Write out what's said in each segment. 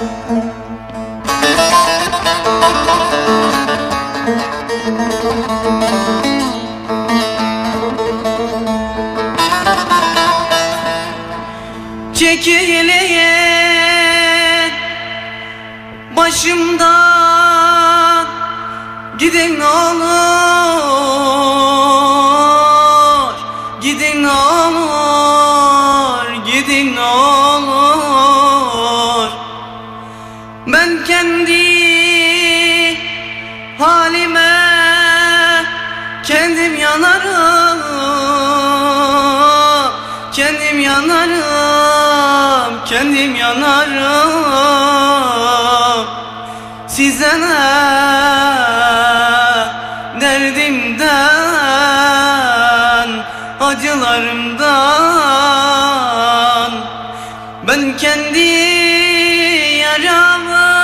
Çekilin başımdan, gidin olur, gidin olur, gidin olur. Ben kendi halime kendim yanarım, kendim yanarım, kendim yanarım. Size ne derdimden, acılarımdan, ben kendi yaramı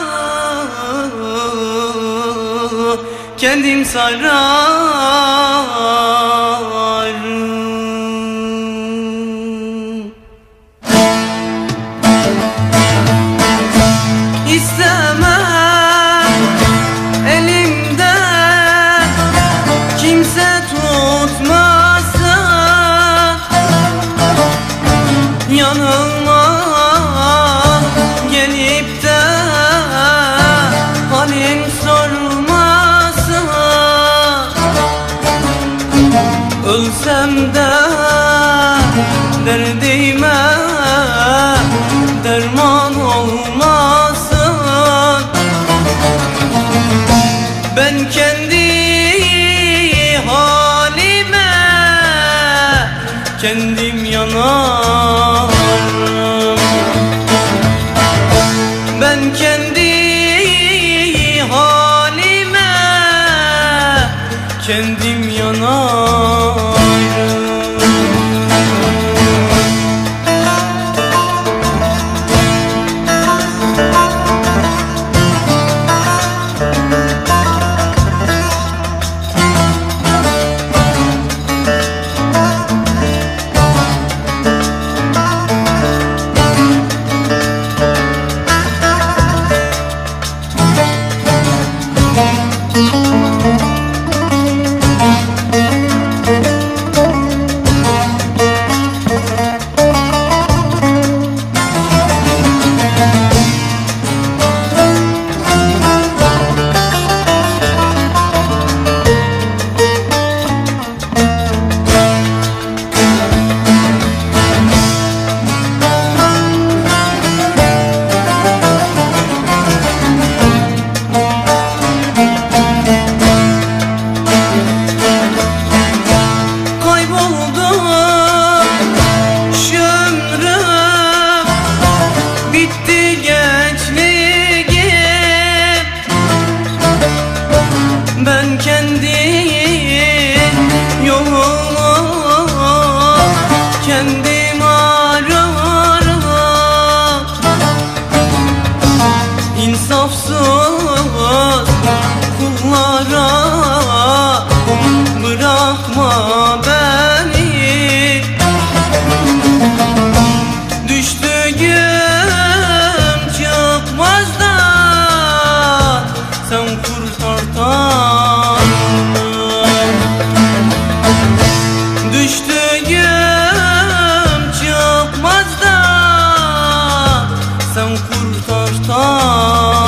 kendim sararım. İstemem elimden kimse tutmasın, yanıma gelip de halim sormasın. Ölsem de derdime derman olmasın. Ben kendi halime kendim yanarım. Ben kendi halime kendim yanarım. Ben kendi yolumu kendim ararım. İnsafsız kullara bırakma beni. Düştüğüm çıkmaz da sen kurtar. Düştüğüm çıkmaz da sen kurtar.